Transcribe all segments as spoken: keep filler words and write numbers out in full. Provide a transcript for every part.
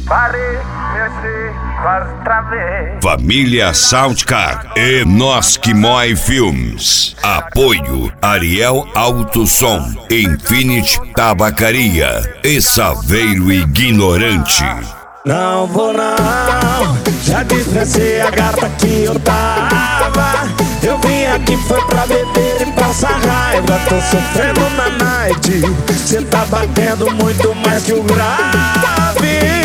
Parei, mexi, quase travei. Família Soundcar e Nós Que Mói Filmes. Apoio Ariel Alto Som, Infinity Tabacaria e Saveiro Ignorante. Não vou não, já dispensei a gata que eu tava. Eu vim aqui foi pra beber e passar raiva. Tô sofrendo na night, cê tá batendo muito mais que o grave.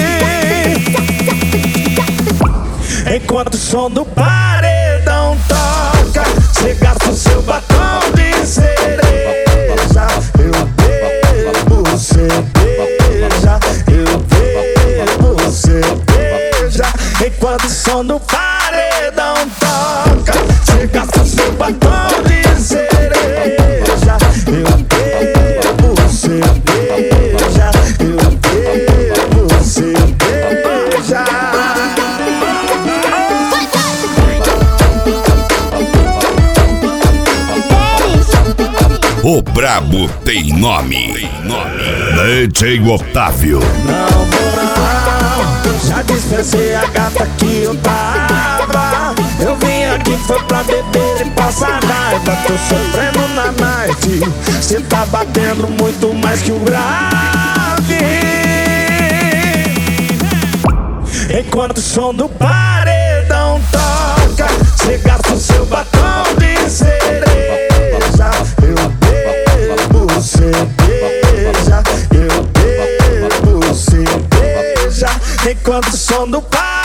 Enquanto o som do paredão toca, cê gasta o seu batom de cereja. Eu bebo cerveja, eu bebo cerveja. Enquanto o som do paredão toca, cê gasta o seu batom de cereja. Eu bebo cerveja, eu bebo cerveja. O brabo tem nome, tem nome. D J Otávio. Não vou não, já dispensei a gata que eu tava. Eu vim aqui foi pra beber e passar raiva. Tô sofrendo na night, cê tá batendo muito mais que o grave. Enquanto o som do paredão toca, cê gasta o seu batom de cereja. Eu bebo cerveja, eu bebo cerveja. Enquanto o som do paredão